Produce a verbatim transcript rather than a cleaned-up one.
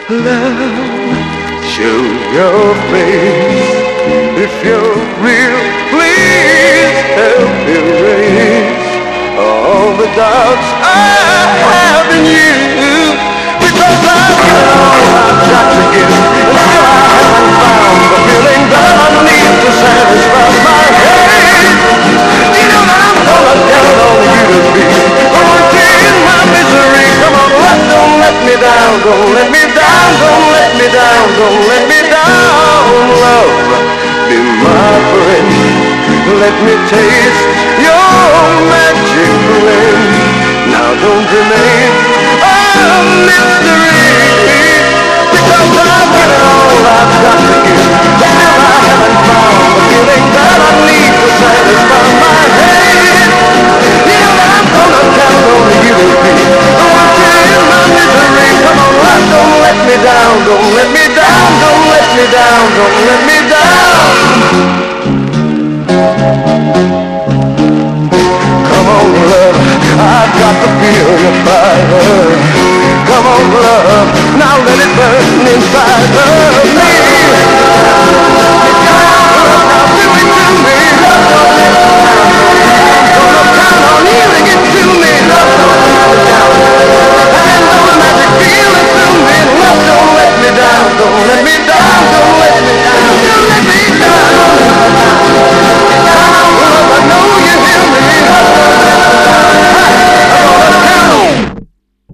Love, show your face. If you're real, please help erase all the doubts I have in you. Because I've given all I've got to give, and still I haven't found the feeling that I need to satisfy my hate. You know that I'm gonna count on you to be a routine in my misery. Come on, love, don't let me down, don't let me down, don't let me down, don't let me down, love. Be my friend, let me taste your magic blend. Now don't remain a mystery, because I've given all I've got to give. Still I haven't found the feeling that I need to satisfy my hate. You know that I'm gonna count on you to be the one in my misery. Come on, love, don't let me down, don't let me down, don't let me down, don't let me down. Come on, love, I've got to feel your fire. Come on, love, now let it burn inside.